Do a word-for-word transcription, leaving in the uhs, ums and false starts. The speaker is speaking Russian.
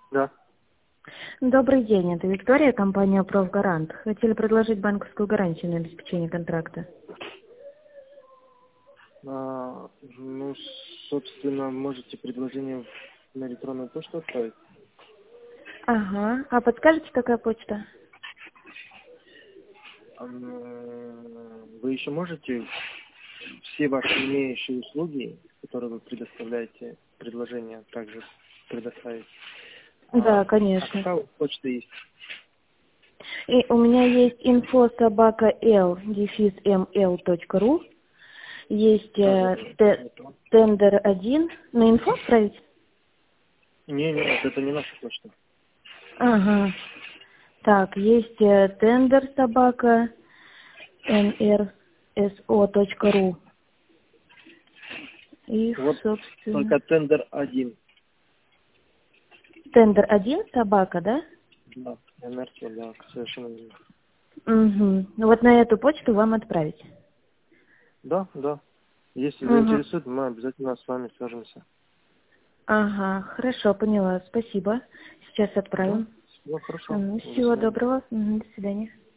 Да. Добрый день, это Виктория, компания «Профгарант». Хотели предложить банковскую гарантию на обеспечение контракта. А, ну, собственно, можете предложение на электронную почту отправить. Ага, а подскажете, какая почта? Ам, Вы еще можете все ваши имеющие услуги, которые вы предоставляете, предложения также предоставить? А, Да, а конечно. какая почта есть? И у меня есть инфо собака л дефис мл точка ру, есть Да, да, э, да. те- Не то. тендер один. На инфо отправить? Не, нет, это не наша почта. Ага. Так, есть э, тендер собака нрсо точка ру. И, Вот собственно, только тендер один. тендер один собака, да? Да, эн эр тэ, да, совершенно верно. Угу. Ну вот на эту почту вам отправить. Да, да. Если Угу. заинтересует, мы обязательно с вами свяжемся. Ага, хорошо, поняла. Спасибо. Сейчас Да? отправим. Всего хорошо. М, До Всего свидания. доброго. Мгм, до свидания.